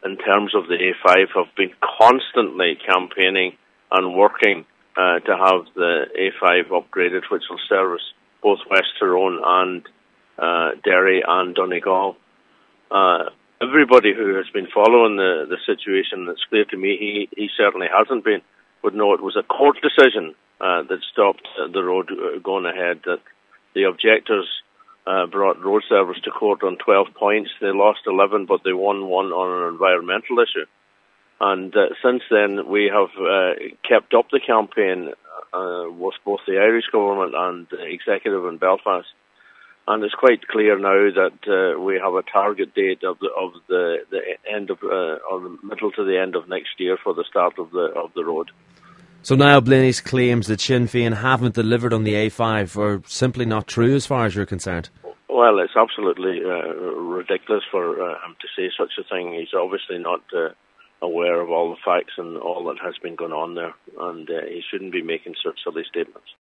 in terms of the A5, have been constantly campaigning and working to have the A5 upgraded, which will service both West Tyrone and Derry and Donegal. Everybody who has been following the situation, it's clear to me he certainly hasn't been, would know it was a court decision that stopped the road going ahead, that the objectors brought road service to court on 12 points. They lost 11, but they won one on an environmental issue. And since then, we have kept up the campaign with both the Irish government and the executive in Belfast. And it's quite clear now that we have a target date of the end of or the middle to the end of next year for the start of the road. So Niall Blaney's claims that Sinn Féin haven't delivered on the A5 are simply not true as far as you're concerned? Well, it's absolutely ridiculous for him to say such a thing. He's obviously not aware of all the facts and all that has been going on there, and he shouldn't be making such silly statements.